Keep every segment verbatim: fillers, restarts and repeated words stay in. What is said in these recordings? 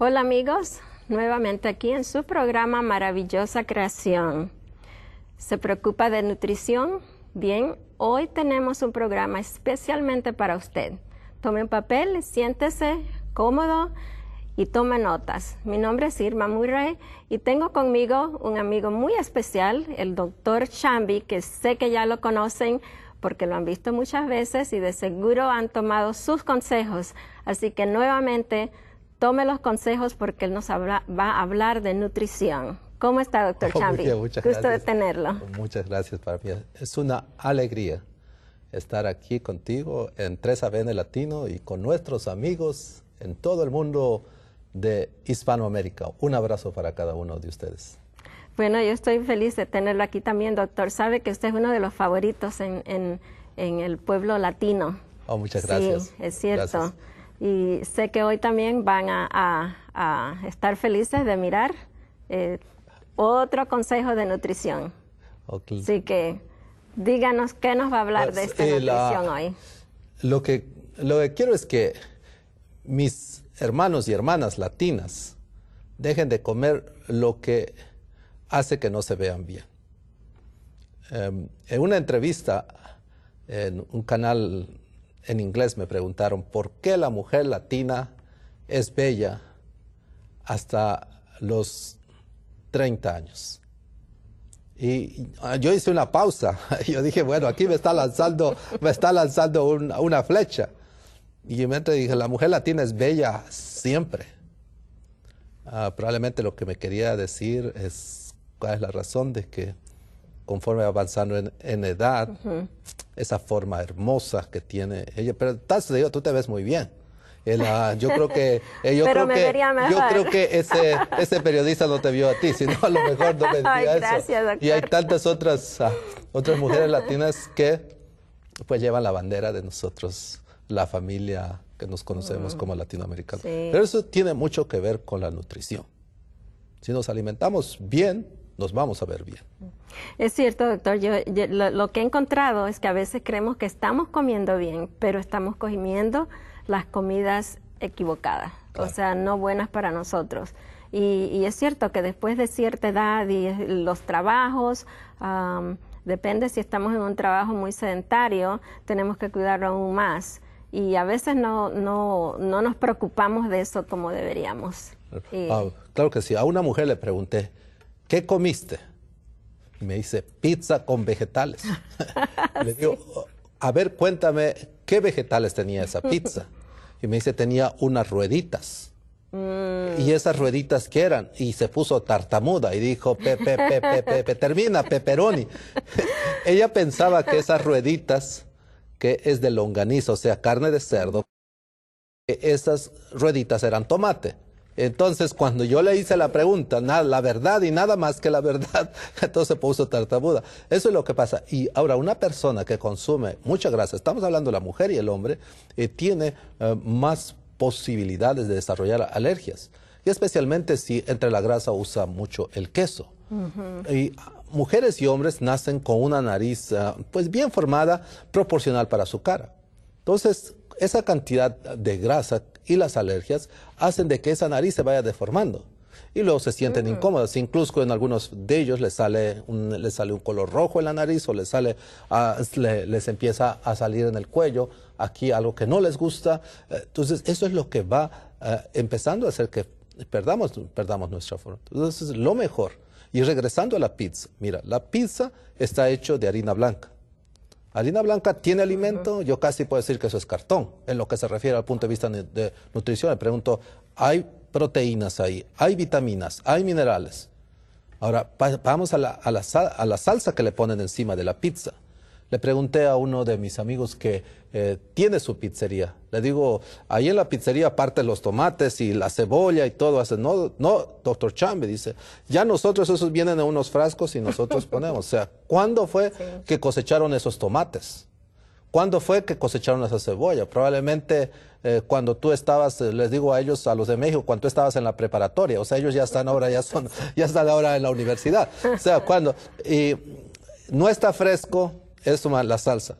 Hola amigos, nuevamente aquí en su programa Maravillosa Creación. ¿Se preocupa de nutrición? Bien, hoy tenemos un programa especialmente para usted. Tome un papel, siéntese cómodo y tome notas. Mi nombre es Irma Murray y tengo conmigo un amigo muy especial, el doctor Chambi, que sé que ya lo conocen porque lo han visto muchas veces y de seguro han tomado sus consejos. Así que nuevamente tome los consejos porque él nos habla, va a hablar de nutrición. ¿Cómo está, doctor Oh, Chambi? bien, muchas Gusto gracias. de tenerlo. Muchas gracias para mí. Es una alegría estar aquí contigo en tres A B N Latino y con nuestros amigos en todo el mundo de Hispanoamérica. Un abrazo para cada uno de ustedes. Bueno, yo estoy feliz de tenerlo aquí también, doctor. Sabe que usted es uno de los favoritos en, en, en el pueblo latino. Oh, muchas gracias. Sí, es cierto. Gracias. Y sé que hoy también van a, a, a estar felices de mirar eh, otro consejo de nutrición. Okay. Así que díganos qué nos va a hablar Pues, de esta eh, nutrición la, hoy. Lo que, lo que quiero es que mis hermanos y hermanas latinas dejen de comer lo que hace que no se vean bien. Um, en una entrevista en un canal en inglés me preguntaron por qué la mujer latina es bella hasta los treinta años. Y yo hice una pausa. Yo dije, bueno, aquí me está lanzando, me está lanzando un, una flecha. Y me dije, la mujer latina es bella siempre. Uh, probablemente lo que me quería decir es cuál es la razón de que conforme avanzando en, en edad, uh-huh. esa forma hermosa que tiene ella, pero digo, tú te ves muy bien. El, uh, yo creo que, eh, yo pero creo me que, vería mejor. yo creo que ese, ese periodista no te vio a ti, sino a lo mejor no me decía Ay, gracias, eso. doctor. Y hay tantas otras, uh, otras mujeres latinas que pues llevan la bandera de nosotros, la familia que nos conocemos mm. como latinoamericanos. Sí. Pero eso tiene mucho que ver con la nutrición. Si nos alimentamos bien, nos vamos a ver bien. Es cierto, doctor. Yo, yo lo, lo que he encontrado es que a veces creemos que estamos comiendo bien, pero estamos comiendo las comidas equivocadas, claro. O sea, no buenas para nosotros. Y, y es cierto que después de cierta edad y los trabajos, um, depende si estamos en un trabajo muy sedentario, tenemos que cuidarlo aún más. Y a veces no, no, no nos preocupamos de eso como deberíamos. Y... Ah, claro que sí. A una mujer le pregunté, ¿qué comiste? Y me dice, pizza con vegetales. Le digo, a ver, cuéntame, ¿qué vegetales tenía esa pizza? Y me dice, tenía unas rueditas. Mm. ¿Y esas rueditas qué eran? Y se puso tartamuda y dijo, pepe, pepe, pepe, pe, termina, pepperoni. Ella pensaba que esas rueditas, que es de longaniza, o sea, carne de cerdo, que esas rueditas eran tomate. Entonces, cuando yo le hice la pregunta, nada, la verdad y nada más que la verdad, entonces puso tartamuda. Eso es lo que pasa. Y ahora, una persona que consume mucha grasa, estamos hablando de la mujer y el hombre, eh, tiene eh, más posibilidades de desarrollar alergias. Y especialmente si entre la grasa usa mucho el queso. Uh-huh. Y mujeres y hombres nacen con una nariz uh, pues bien formada, proporcional para su cara. Entonces, esa cantidad de grasa y las alergias hacen de que esa nariz se vaya deformando y luego se sienten uh-huh. incómodas. Incluso en algunos de ellos les sale un, les sale un color rojo en la nariz o les, sale, uh, le, les empieza a salir en el cuello aquí algo que no les gusta. Entonces eso es lo que va uh, empezando a hacer que perdamos, perdamos nuestra forma. Entonces lo mejor. Y regresando a la pizza, mira, la pizza está hecha de harina blanca. Harina blanca tiene alimento, uh-huh. yo casi puedo decir que eso es cartón, en lo que se refiere al punto de vista de nutrición. Le pregunto, ¿hay proteínas ahí? ¿Hay vitaminas? ¿Hay minerales? Ahora, pa vamos a la, a, la sal a la salsa que le ponen encima de la pizza. Le pregunté a uno de mis amigos que eh, tiene su pizzería. Le digo, ahí en la pizzería aparte los tomates y la cebolla y todo. Hace, no, no, doctor Chambi, dice, ya nosotros esos vienen en unos frascos y nosotros ponemos. O sea, ¿cuándo fue sí. que cosecharon esos tomates? ¿Cuándo fue que cosecharon esa cebolla? Probablemente eh, cuando tú estabas, eh, les digo a ellos, a los de México, cuando tú estabas en la preparatoria. O sea, ellos ya están ahora, ya son, ya están ahora en la universidad. O sea, cuando, y no está fresco, es la salsa.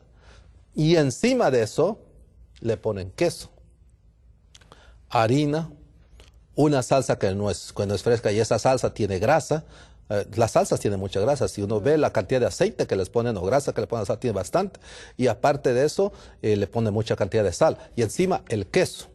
Y encima de eso le ponen queso, harina, una salsa que no es, que no es fresca y esa salsa tiene grasa. Eh, las salsas tienen mucha grasa. Si uno ve la cantidad de aceite que les ponen o grasa que le ponen a la sal, tiene bastante. Y aparte de eso, eh, le ponen mucha cantidad de sal. Y encima el queso.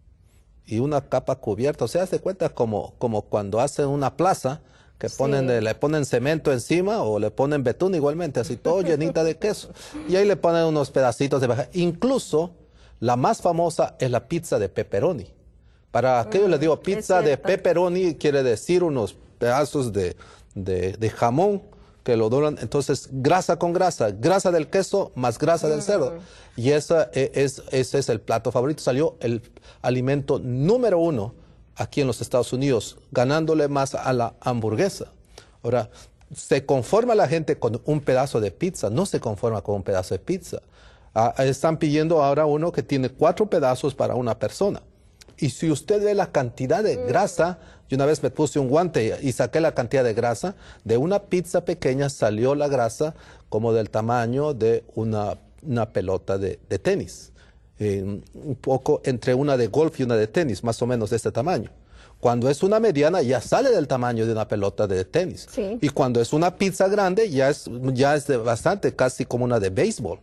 Y una capa cubierta. O sea, se cuenta como, como cuando hacen una plaza, que ponen, sí. le ponen cemento encima o le ponen betún igualmente, así todo llenita de queso. Y ahí le ponen unos pedacitos de baja. Incluso la más famosa es la pizza de pepperoni. Para aquellos mm, les digo, pizza de pepperoni quiere decir unos pedazos de, de, de jamón que lo doran. Entonces, grasa con grasa, grasa del queso más grasa mm. del cerdo. Y esa es, ese es el plato favorito. Salió el alimento número uno aquí en los Estados Unidos, ganándole más a la hamburguesa. Ahora, se conforma la gente con un pedazo de pizza, no se conforma con un pedazo de pizza. Ah, están pidiendo ahora uno que tiene cuatro pedazos para una persona. Y si usted ve la cantidad de grasa, yo una vez me puse un guante y saqué la cantidad de grasa, de una pizza pequeña salió la grasa como del tamaño de una, una pelota de, de tenis. Eh, un poco entre una de golf y una de tenis, más o menos de este tamaño. Cuando es una mediana ya sale del tamaño de una pelota de tenis. Sí. Y cuando es una pizza grande ya es, ya es de bastante, casi como una de béisbol.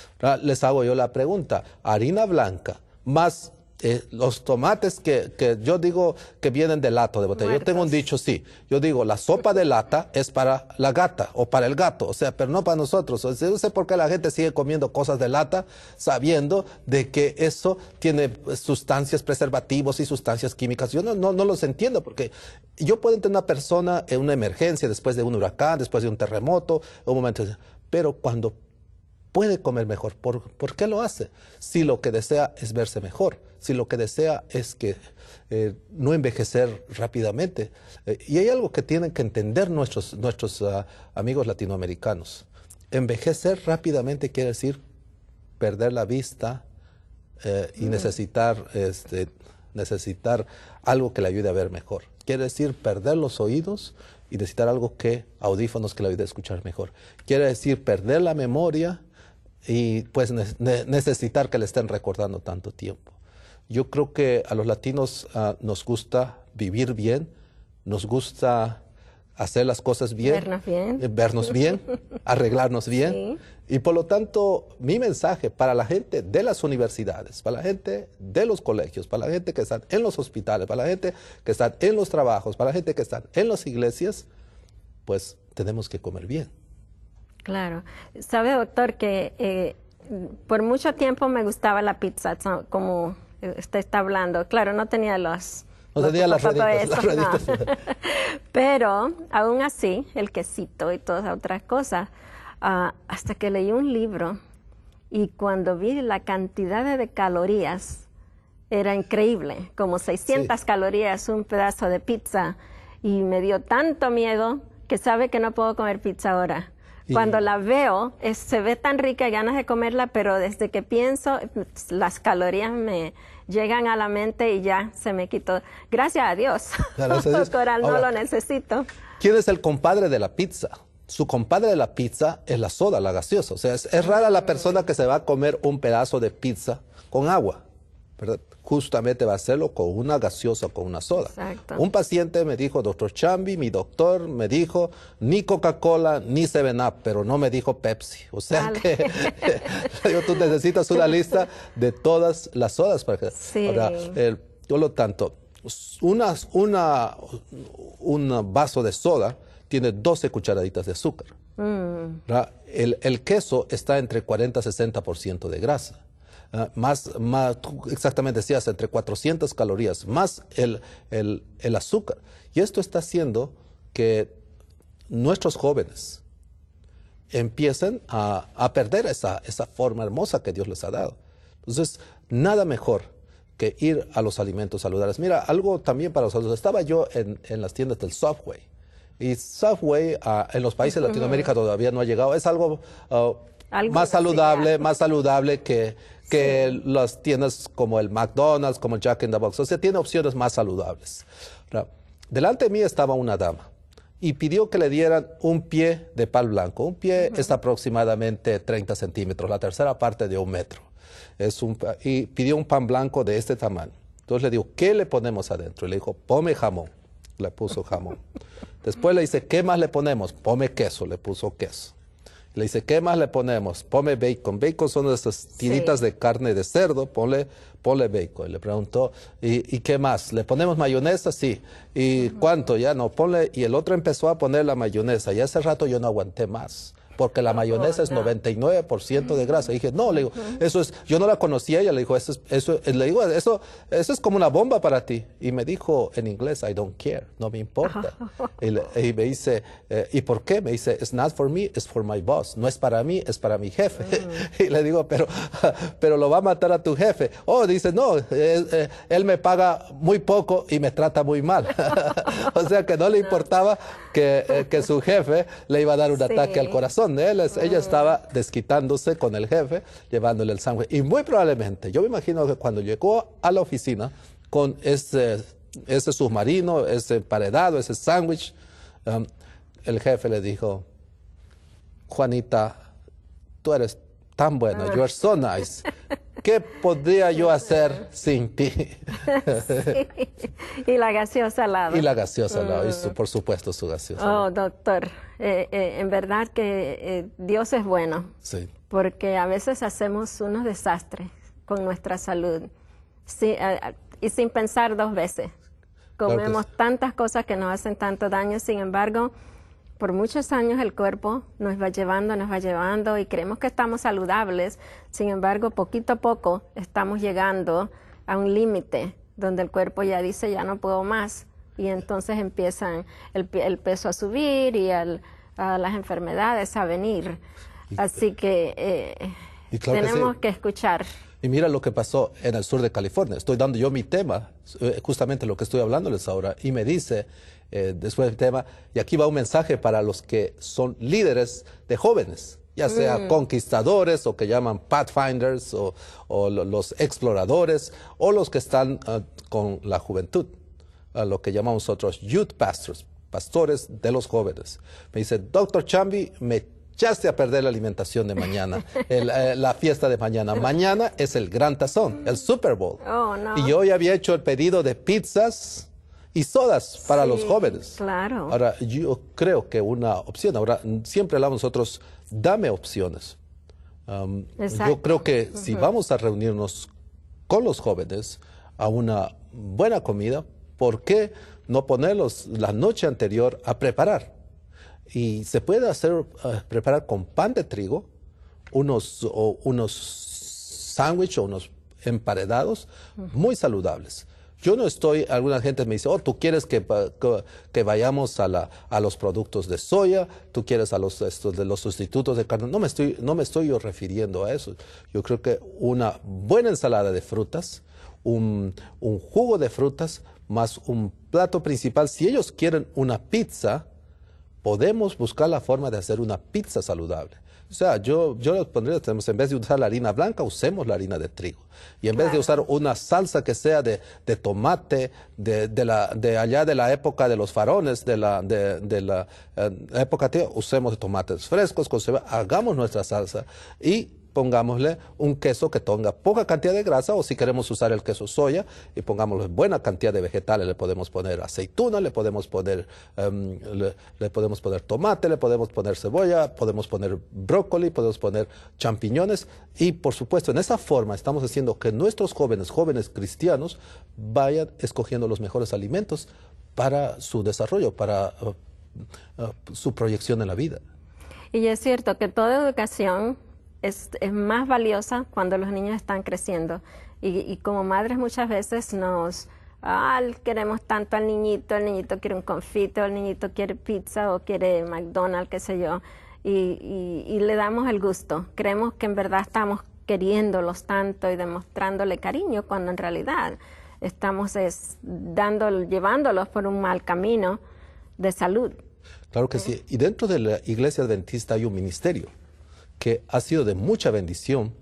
Les hago yo la pregunta, harina blanca más eh, los tomates que, que yo digo que vienen de lata o de botella. Muertos. Yo tengo un dicho, sí, yo digo la sopa de lata es para la gata o para el gato, o sea, pero no para nosotros. O sea, no sé por qué la gente sigue comiendo cosas de lata sabiendo de que eso tiene sustancias, preservativos y sustancias químicas. Yo no, no, no los entiendo porque yo puedo tener una persona en una emergencia después de un huracán, después de un terremoto, un momento, pero cuando puede comer mejor. ¿Por, ¿Por qué lo hace? Si lo que desea es verse mejor, si lo que desea es que eh, no envejecer rápidamente. Eh, y hay algo que tienen que entender nuestros, nuestros uh, amigos latinoamericanos. Envejecer rápidamente quiere decir perder la vista eh, y mm. necesitar, este, necesitar algo que le ayude a ver mejor. Quiere decir perder los oídos y necesitar algo que, audífonos que le ayude a escuchar mejor. Quiere decir perder la memoria y pues ne necesitar que le estén recordando tanto tiempo. Yo creo que a los latinos uh, nos gusta vivir bien, nos gusta hacer las cosas bien, vernos bien, eh, vernos bien arreglarnos bien. Sí. Y por lo tanto, mi mensaje para la gente de las universidades, para la gente de los colegios, para la gente que está en los hospitales, para la gente que está en los trabajos, para la gente que está en las iglesias, pues tenemos que comer bien. Claro. Sabe, doctor, que eh, por mucho tiempo me gustaba la pizza, como usted está hablando. Claro, no tenía los... No tenía las rueditas, las rueditas. No. Pero, aún así, el quesito y todas las otras cosas, uh, hasta que leí un libro y cuando vi la cantidad de calorías, era increíble, como seiscientas sí. calorías un pedazo de pizza, y me dio tanto miedo que sabe que no puedo comer pizza ahora. Cuando la veo, es, se ve tan rica, ganas de comerla, pero desde que pienso, las calorías me llegan a la mente y ya se me quitó. Gracias a Dios. Gracias a Dios. Doctora, no Ahora, lo necesito. ¿Quién es el compadre de la pizza? Su compadre de la pizza es la soda, la gaseosa. O sea, es, es rara la persona que se va a comer un pedazo de pizza con agua, ¿verdad? Justamente va a hacerlo con una gaseosa, con una soda. Exacto. Un paciente me dijo, doctor Chambi, mi doctor me dijo, ni Coca-Cola, ni seven up, pero no me dijo Pepsi. O sea vale. que tú necesitas una lista de todas las sodas. Para que, sí. Ahora, eh, por lo tanto, una, una, un vaso de soda tiene doce cucharaditas de azúcar. Mm. El, el queso está entre cuarenta y sesenta por ciento de grasa. Uh, más, más, tú exactamente decías, entre cuatrocientas calorías, más el, el, el azúcar. Y esto está haciendo que nuestros jóvenes empiecen a, a perder esa, esa forma hermosa que Dios les ha dado. Entonces, nada mejor que ir a los alimentos saludables. Mira, algo también para los adultos. Estaba yo en, en las tiendas del Subway. Y Subway uh, en los países de Latinoamérica todavía no ha llegado. Es algo... Uh, Algo más saludable, más saludable que, que sí. las tiendas como el McDonald's, como el Jack in the Box. O sea, tiene opciones más saludables. Delante de mí estaba una dama y pidió que le dieran un pie de pan blanco. Un pie uh-huh. es aproximadamente treinta centímetros, la tercera parte de un metro. Es un, y pidió un pan blanco de este tamaño. Entonces le digo, ¿qué le ponemos adentro? Y le dijo, pome jamón. Le puso jamón. Después le dice, ¿qué más le ponemos? Pome queso. Le puso queso. Le dice, ¿qué más le ponemos? Pome bacon. Bacon son esas tiritas sí. de carne de cerdo. Ponle, ponle bacon. Y le preguntó, ¿y, ¿y qué más? ¿Le ponemos mayonesa? Sí. ¿Y uh-huh. cuánto? Ya no, ponle. Y el otro empezó a poner la mayonesa. Y hace rato yo no aguanté más. Porque la mayonesa oh, es no. noventa y nueve por ciento de grasa. Y dije, no, le digo, eso es, yo no la conocía, ella le dijo, eso es, eso, le digo, eso, eso es como una bomba para ti. Y me dijo en inglés, I don't care, no me importa. y, le, y me dice, eh, ¿y por qué? Me dice, it's not for me, it's for my boss. No es para mí, es para mi jefe. Mm. y le digo, pero, pero lo va a matar a tu jefe. Oh, dice, no, eh, eh, él me paga muy poco y me trata muy mal. o sea que no le importaba que, eh, que su jefe le iba a dar un sí. ataque al corazón. De él, ella estaba desquitándose con el jefe, llevándole el sándwich. Y muy probablemente, yo me imagino que cuando llegó a la oficina con ese, ese submarino, ese emparedado, ese sándwich, um, el jefe le dijo, Juanita, tú eres tan buena, you are so nice. ¿Qué podría yo hacer sin ti? sí. Y la gaseosa al lado. Y la gaseosa al lado, y su, por supuesto su gaseosa. Oh, doctor, eh, eh, en verdad que eh, Dios es bueno. Sí. Porque a veces hacemos unos desastres con nuestra salud sí, eh, y sin pensar dos veces. Comemos claro tantas cosas que nos hacen tanto daño, sin embargo, por muchos años el cuerpo nos va llevando, nos va llevando y creemos que estamos saludables. Sin embargo, poquito a poco estamos llegando a un límite donde el cuerpo ya dice, ya no puedo más. Y entonces empiezan el, el peso a subir y el, a las enfermedades a venir. Así que eh, y claro tenemos que, sí. que escuchar. Y mira lo que pasó en el sur de California. Estoy dando yo mi tema, justamente lo que estoy hablándoles ahora. Y me dice... Eh, después del tema, y aquí va un mensaje para los que son líderes de jóvenes, ya sea mm. conquistadores o que llaman pathfinders o, o los exploradores o los que están uh, con la juventud, uh, lo que llamamos nosotros youth pastors, pastores de los jóvenes. Me dice, doctor Chambi, me echaste a perder la alimentación de mañana, el, eh, la fiesta de mañana. Mañana es el gran tazón, el Super Bowl. Oh, no. Y yo ya había hecho el pedido de pizzas y sodas para sí, los jóvenes. Claro. Ahora, yo creo que una opción, ahora siempre hablamos nosotros, dame opciones. Um, yo creo que uh-huh. si vamos a reunirnos con los jóvenes a una buena comida, ¿por qué no ponerlos la noche anterior a preparar? Y se puede hacer, uh, preparar con pan de trigo, unos, o, unos sándwiches o unos emparedados uh-huh. muy saludables. Yo no estoy, alguna gente me dice, oh, tú quieres que, que, que vayamos a, la, a los productos de soya, tú quieres a los, estos, de los sustitutos de carne. No me estoy, no me estoy yo refiriendo a eso. Yo creo que una buena ensalada de frutas, un, un jugo de frutas, más un plato principal. Si ellos quieren una pizza, podemos buscar la forma de hacer una pizza saludable. O sea, yo, yo les pondría, en vez de usar la harina blanca, usemos la harina de trigo. Y en claro. vez de usar una salsa que sea de, de tomate, de, de, la, de allá de la época de los faraones, de la, de, de la eh, época tía, usemos tomates frescos, conserva, hagamos nuestra salsa y pongámosle un queso que tenga poca cantidad de grasa, o si queremos usar el queso soya, y pongámosle buena cantidad de vegetales, le podemos poner aceituna, le podemos poner, um, le, le podemos poner tomate, le podemos poner cebolla, podemos poner brócoli, podemos poner champiñones, y por supuesto en esa forma estamos haciendo que nuestros jóvenes, jóvenes cristianos, vayan escogiendo los mejores alimentos para su desarrollo, para uh, uh, su proyección en la vida. Y es cierto que toda educación Es, es más valiosa cuando los niños están creciendo. Y, y como madres muchas veces nos ah, queremos tanto al niñito, el niñito quiere un confite, el niñito quiere pizza o quiere McDonald's, qué sé yo, y, y, y le damos el gusto. Creemos que en verdad estamos queriéndolos tanto y demostrándole cariño, cuando en realidad estamos es, dando, llevándolos por un mal camino de salud. Claro que sí. Y dentro de la Iglesia Adventista hay un ministerio que ha sido de mucha bendición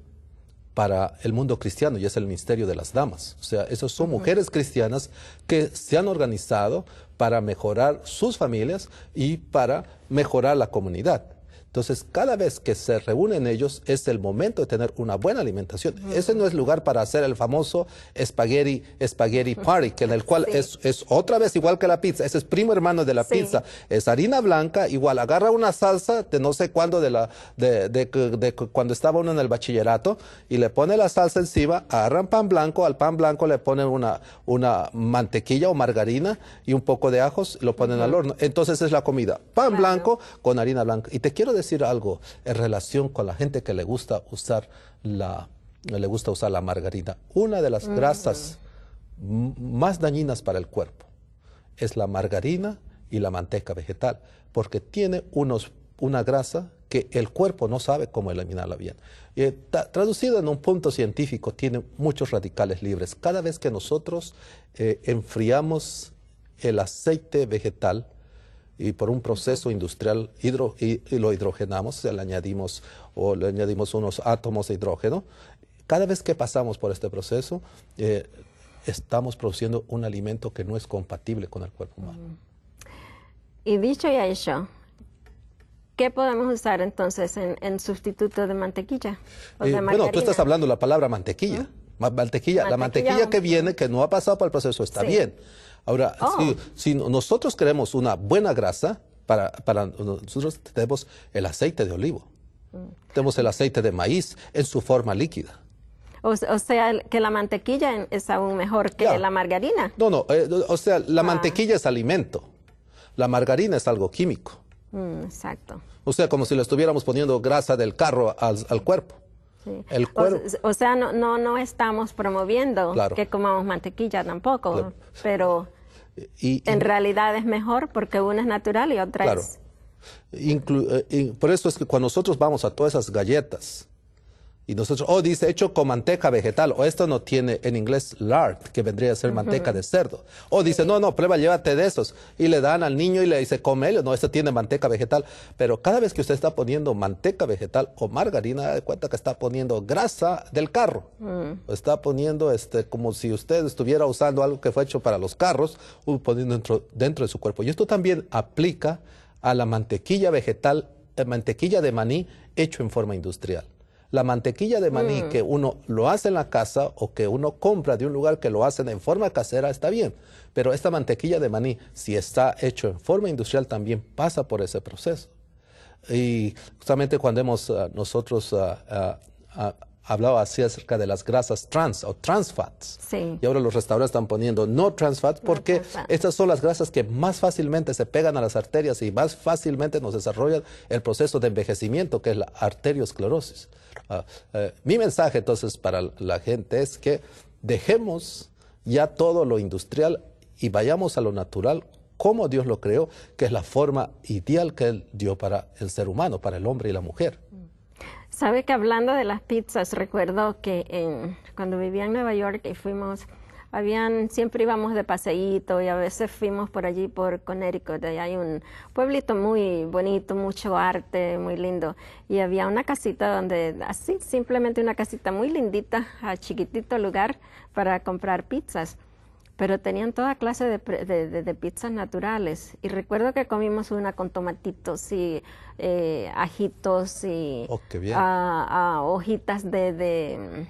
para el mundo cristiano, y es el ministerio de las damas. O sea, esas son uh-huh. mujeres cristianas que se han organizado para mejorar sus familias y para mejorar la comunidad. Entonces, cada vez que se reúnen ellos, es el momento de tener una buena alimentación. Uh-huh. Ese no es lugar para hacer el famoso spaghetti, spaghetti party, que en el cual sí. es, es otra vez igual que la pizza. Ese es primo hermano de la sí. pizza. Es harina blanca, igual agarra una salsa de no sé cuándo, de, la, de, de, de, de cuando estaba uno en el bachillerato, y le pone la salsa encima, agarran pan blanco, al pan blanco le ponen una, una mantequilla o margarina y un poco de ajos, lo ponen uh-huh. al horno. Entonces es la comida. Pan claro. blanco con harina blanca. Y te quiero decir algo en relación con la gente que le gusta usar la, le gusta usar la margarina. Una de las uh-huh. grasas más dañinas para el cuerpo es la margarina y la manteca vegetal, porque tiene unos, una grasa que el cuerpo no sabe cómo eliminarla bien. Eh, tra traducido en un punto científico, tiene muchos radicales libres. Cada vez que nosotros eh, enfriamos el aceite vegetal, y por un proceso industrial hidro, y, y lo hidrogenamos, o sea, le añadimos, o le añadimos unos átomos de hidrógeno. Cada vez que pasamos por este proceso, eh, estamos produciendo un alimento que no es compatible con el cuerpo humano. Y dicho y hecho, ¿qué podemos usar entonces en, en sustituto de mantequilla o eh, de margarina? Bueno, tú estás hablando de la palabra mantequilla. ¿Mm? Mantequilla, mantequilla, la mantequilla que viene, que no ha pasado por el proceso, está sí. bien. Ahora, oh. si, si nosotros queremos una buena grasa, para, para nosotros tenemos el aceite de olivo, mm. tenemos el aceite de maíz en su forma líquida. O, o sea, que la mantequilla es aún mejor que ya. la margarina. No, no, eh, o sea, la ah. mantequilla es alimento, la margarina es algo químico. Mm, exacto. O sea, como si le estuviéramos poniendo grasa del carro al, al cuerpo. Sí. El cuerpo. O, o sea, no, no, no estamos promoviendo claro. que comamos mantequilla tampoco, claro. pero y, y, en realidad es mejor porque una es natural y otra claro. es... Inclu eh, por eso es que cuando nosotros vamos a todas esas galletas, y nosotros, oh, dice, hecho con manteca vegetal, o esto no tiene en inglés lard, que vendría a ser uh-huh. manteca de cerdo. O dice, no, no, prueba, llévate de esos. Y le dan al niño y le dice, come ellos, no, esto tiene manteca vegetal. Pero cada vez que usted está poniendo manteca vegetal o margarina, da cuenta que está poniendo grasa del carro. Uh-huh. Está poniendo este, como si usted estuviera usando algo que fue hecho para los carros, uh, poniendo dentro, dentro de su cuerpo. Y esto también aplica a la mantequilla vegetal, eh, mantequilla de maní hecho en forma industrial. La mantequilla de maní mm. que uno lo hace en la casa o que uno compra de un lugar que lo hacen en forma casera está bien, pero esta mantequilla de maní, si está hecho en forma industrial, también pasa por ese proceso. Y justamente cuando hemos uh, nosotros uh, uh, uh, hablado así acerca de las grasas trans o trans fats, sí. y ahora los restaurantes están poniendo no trans fats porque no trans fat. Estas son las grasas que más fácilmente se pegan a las arterias y más fácilmente nos desarrollan el proceso de envejecimiento, que es la arteriosclerosis. Uh, uh, mi mensaje entonces para la gente es que dejemos ya todo lo industrial y vayamos a lo natural como Dios lo creó, que es la forma ideal que Él dio para el ser humano, para el hombre y la mujer. Sabe que hablando de las pizzas, recuerdo que en, cuando vivía en Nueva York y fuimos, habían, siempre íbamos de paseíto y a veces fuimos por allí por Connecticut, ahí hay un pueblito muy bonito, mucho arte, muy lindo, y había una casita donde, así, simplemente una casita muy lindita, a chiquitito lugar para comprar pizzas, pero tenían toda clase de, de, de, de pizzas naturales, y recuerdo que comimos una con tomatitos y eh, ajitos y oh, qué bien. A, a hojitas de... de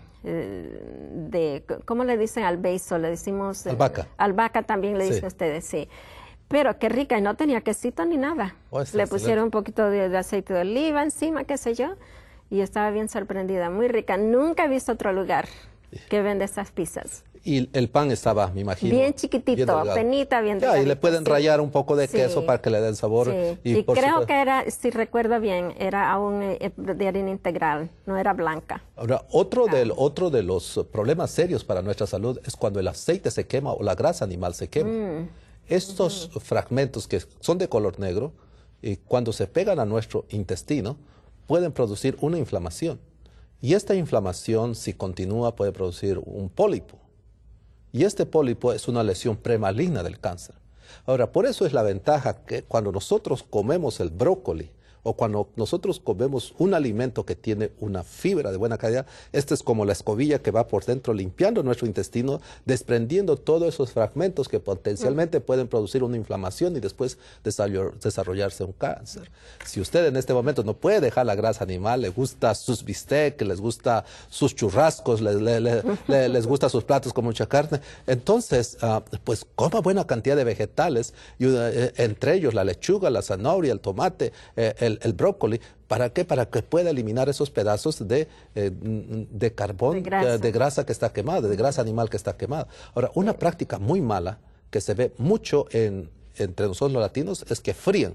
de, ¿cómo le dicen al basil? Le decimos... Eh, albahaca. Albahaca también le sí. dicen ustedes, sí. Pero qué rica, y no tenía quesito ni nada. Oh, le pusieron un poquito de, de aceite de oliva encima, qué sé yo, y estaba bien sorprendida, muy rica. Nunca he visto otro lugar que vende esas pizzas. Y el pan estaba, me imagino, bien chiquitito, bien penita, bien delgadito. Y le pueden sí. rallar un poco de sí. queso para que le den sabor. Sí. Y, y creo supuesto... que era, si recuerdo bien, era aún de harina integral, no era blanca. Ahora, otro, ah. del, otro de los problemas serios para nuestra salud es cuando el aceite se quema o la grasa animal se quema. Mm. Estos mm. fragmentos que son de color negro, y cuando se pegan a nuestro intestino, pueden producir una inflamación. Y esta inflamación, si continúa, puede producir un pólipo. Y este pólipo es una lesión premaligna del cáncer. Ahora, por eso es la ventaja que cuando nosotros comemos el brócoli o cuando nosotros comemos un alimento que tiene una fibra de buena calidad, esta es como la escobilla que va por dentro limpiando nuestro intestino, desprendiendo todos esos fragmentos que potencialmente pueden producir una inflamación y después desarrollarse un cáncer. Si usted en este momento no puede dejar la grasa animal, le gusta sus bistecs, les gusta sus churrascos, le, le, le, le, les gusta sus platos con mucha carne, entonces uh, pues coma buena cantidad de vegetales, y, uh, entre ellos la lechuga, la zanahoria, el tomate, eh, el, el brócoli. ¿Para qué? Para que pueda eliminar esos pedazos de, eh, de carbón, de grasa. De, de grasa que está quemada, de grasa animal que está quemada. Ahora, una práctica muy mala que se ve mucho en, entre nosotros los latinos es que fríen.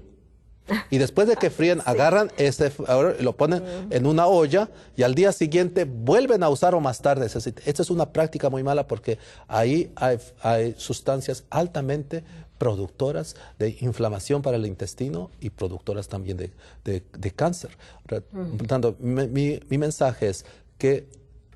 Y después de que fríen, sí. agarran ese, ahora lo ponen uh-huh. en una olla y al día siguiente vuelven a usar o más tarde. Esta es una práctica muy mala porque ahí hay, hay sustancias altamente productoras de inflamación para el intestino y productoras también de, de, de cáncer. Uh-huh. Por tanto, mi, mi, mi mensaje es que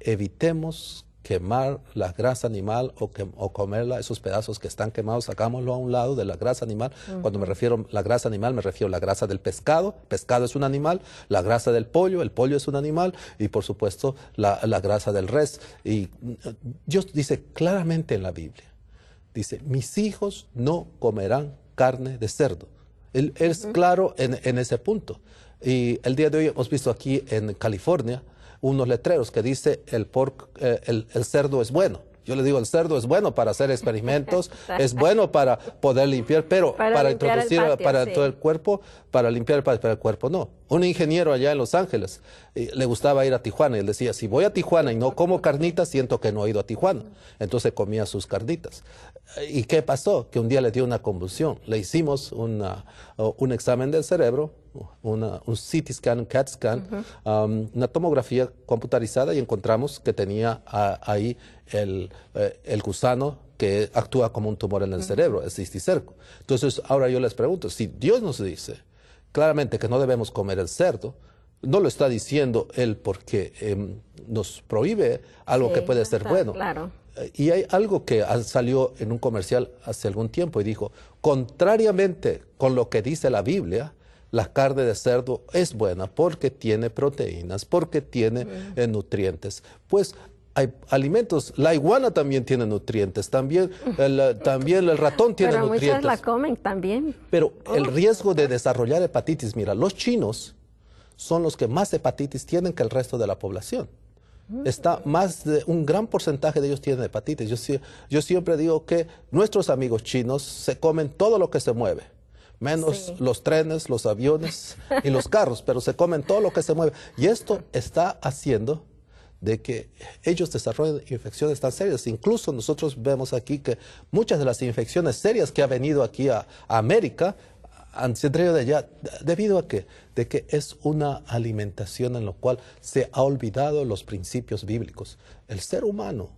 evitemos quemar la grasa animal o, que, o comerla, esos pedazos que están quemados, sacámoslo a un lado de la grasa animal. Uh-huh. Cuando me refiero a la grasa animal, me refiero a la grasa del pescado, pescado es un animal, la grasa del pollo, el pollo es un animal, y por supuesto la, la grasa del res. Y Dios dice claramente en la Biblia, dice, mis hijos no comerán carne de cerdo. Él, él es uh-huh. claro en, en ese punto. Y el día de hoy hemos visto aquí en California unos letreros que dice el, pork, eh, el, el cerdo es bueno. Yo le digo, el cerdo es bueno para hacer experimentos, es bueno para poder limpiar, pero para, para introducir patio, para sí. todo el cuerpo, para limpiar el patio, para el cuerpo no. Un ingeniero allá en Los Ángeles eh, le gustaba ir a Tijuana y él decía, si voy a Tijuana y no como carnitas, siento que no he ido a Tijuana. Entonces comía sus carnitas. ¿Y qué pasó? Que un día le dio una convulsión. Le hicimos una, uh, un examen del cerebro, una, un C T scan, un C A T scan, uh-huh. um, una tomografía computarizada y encontramos que tenía uh, ahí el, uh, el gusano que actúa como un tumor en el uh-huh. cerebro, el cisticerco. Entonces, ahora yo les pregunto, si Dios nos dice claramente que no debemos comer el cerdo, no lo está diciendo Él porque eh, nos prohíbe algo sí, que puede ser bueno. Claro. Y hay algo que salió en un comercial hace algún tiempo y dijo, contrariamente con lo que dice la Biblia, la carne de cerdo es buena porque tiene proteínas, porque tiene mm. eh, nutrientes. Pues hay alimentos, la iguana también tiene nutrientes, también el, también el ratón tiene Pero nutrientes. Pero muchos la comen también. Pero oh. el riesgo de desarrollar hepatitis, mira, los chinos son los que más hepatitis tienen que el resto de la población. Está más de un gran porcentaje de ellos tienen hepatitis. Yo, yo siempre digo que nuestros amigos chinos se comen todo lo que se mueve, menos sí. los trenes, los aviones y los carros, pero se comen todo lo que se mueve. Y esto está haciendo de que ellos desarrollen infecciones tan serias. Incluso nosotros vemos aquí que muchas de las infecciones serias que ha venido aquí a, a América han sido de allá. ¿Debido a qué? De que es una alimentación en la cual se ha olvidado los principios bíblicos. El ser humano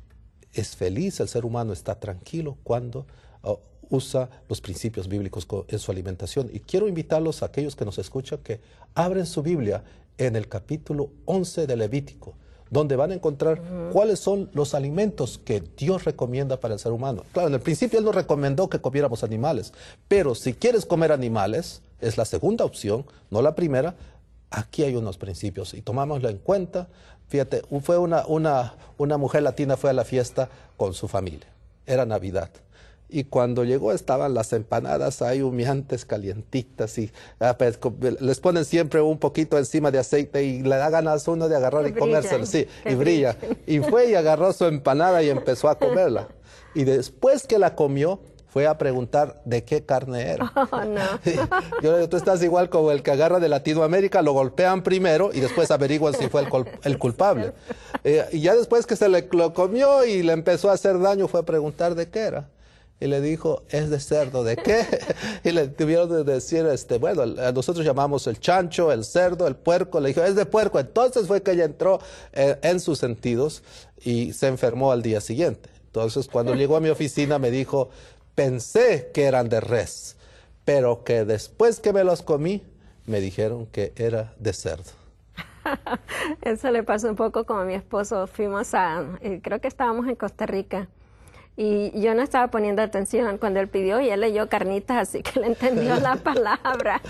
es feliz, el ser humano está tranquilo cuando uh, usa los principios bíblicos en su alimentación. Y quiero invitarlos a aquellos que nos escuchan que abren su Biblia en el capítulo once de Levítico, donde van a encontrar uh-huh. cuáles son los alimentos que Dios recomienda para el ser humano. Claro, en el principio Él nos recomendó que comiéramos animales, pero si quieres comer animales, es la segunda opción, no la primera. Aquí hay unos principios y tomámoslo en cuenta. Fíjate, fue una, una, una mujer latina fue a la fiesta con su familia, era Navidad. Y cuando llegó estaban las empanadas ahí humeantes, calientitas, y ah, pues, les ponen siempre un poquito encima de aceite y le da ganas a uno de agarrar y, y comérselo, sí, y brilla. Y fue y agarró su empanada y empezó a comerla. Y después que la comió, fue a preguntar de qué carne era. Oh, no. Yo le digo, tú estás igual como el que agarra de Latinoamérica, lo golpean primero y después averiguan si fue el, cul el culpable. Eh, y ya después que se le lo comió y le empezó a hacer daño, fue a preguntar de qué era. Y le dijo, es de cerdo, ¿de qué? Y le tuvieron de decir, este, bueno, nosotros llamamos el chancho, el cerdo, el puerco. Le dijo, es de puerco. Entonces fue que ella entró eh, en sus sentidos y se enfermó al día siguiente. Entonces, cuando llegó a mi oficina me dijo, pensé que eran de res, pero que después que me los comí, me dijeron que era de cerdo. Eso le pasó un poco como a mi esposo. Fuimos a, eh, creo que estábamos en Costa Rica. Y yo no estaba poniendo atención cuando él pidió y él leyó carnitas, así que le entendió la palabra.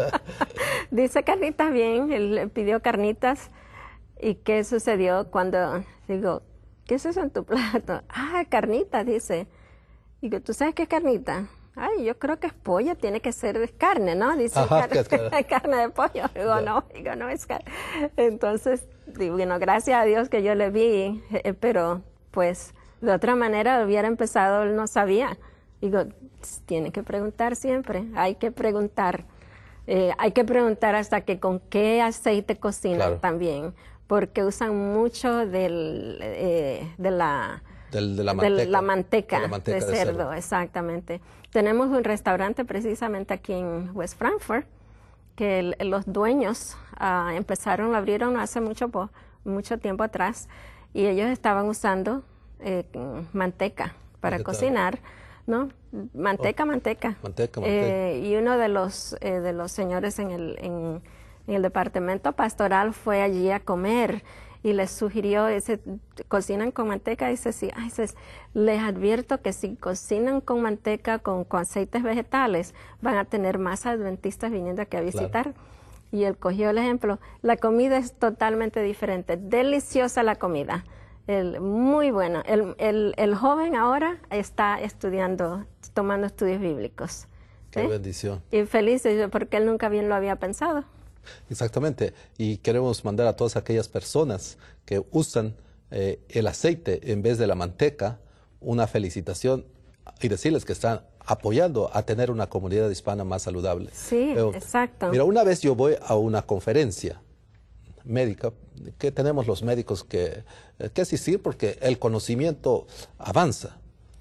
Dice carnitas bien, él pidió carnitas. ¿Y qué sucedió cuando digo, qué es eso en tu plato? Ah, carnitas, dice. Digo, ¿tú sabes qué es carnita? Ay, yo creo que es pollo, tiene que ser carne, ¿no? Dice, Ajá, carne, claro. carne de pollo. Digo, no, digo, no es carne. Entonces, digo, bueno, gracias a Dios que yo le vi, eh, pero pues de otra manera hubiera empezado, él no sabía. Digo, tiene que preguntar siempre, hay que preguntar. Eh, hay que preguntar hasta que con qué aceite cocinan Claro. también, porque usan mucho del, eh, de la... Del- de la de manteca. la manteca De la manteca de de cerdo, cerdo. exactamente. Tenemos un restaurante precisamente aquí en West Frankfurt, que el- los dueños ah, empezaron, lo abrieron hace mucho, po- mucho tiempo atrás, y ellos estaban usando eh, manteca para Vegetal. cocinar, ¿no? Manteca, manteca. Manteca, manteca. Eh, y uno de los, eh, de los señores en el, en, en el departamento pastoral fue allí a comer y les sugirió, dice, cocinan con manteca, dice, sí, ay, dice, les advierto que si cocinan con manteca, con, con aceites vegetales, van a tener más adventistas viniendo aquí a visitar. Claro. Y él cogió el ejemplo, la comida es totalmente diferente, deliciosa la comida, el, muy buena. El, el, el joven ahora está estudiando, tomando estudios bíblicos. Qué ¿sí? bendición. Y feliz porque él nunca bien lo había pensado. Exactamente. Y queremos mandar a todas aquellas personas que usan eh, el aceite en vez de la manteca una felicitación y decirles que están apoyando a tener una comunidad hispana más saludable. Sí, Pero, exacto. Mira, una vez yo voy a una conferencia médica, que tenemos los médicos que, que asistir porque el conocimiento avanza.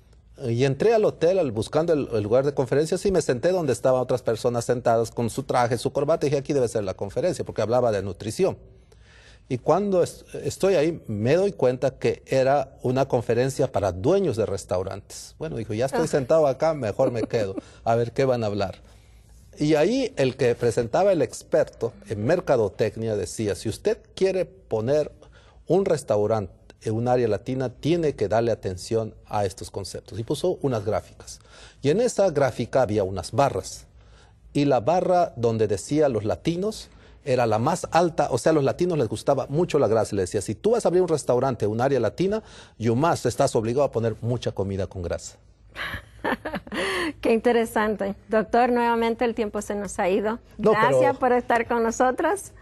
Y entré al hotel al, buscando el, el lugar de conferencias y me senté donde estaban otras personas sentadas con su traje, su corbata, y dije, aquí debe ser la conferencia, porque hablaba de nutrición. Y cuando es, estoy ahí, me doy cuenta que era una conferencia para dueños de restaurantes. Bueno, dijo, ya estoy sentado acá, mejor me quedo, a ver qué van a hablar. Y ahí el que presentaba, el experto en mercadotecnia, decía, si usted quiere poner un restaurante en un área latina, tiene que darle atención a estos conceptos. Y puso unas gráficas. Y en esa gráfica había unas barras. Y la barra donde decía los latinos era la más alta, o sea, a los latinos les gustaba mucho la grasa. Y le decía, si tú vas a abrir un restaurante en un área latina, you must, estás obligado a poner mucha comida con grasa. Qué interesante. Doctor, nuevamente el tiempo se nos ha ido. No, Gracias pero- por estar con nosotros.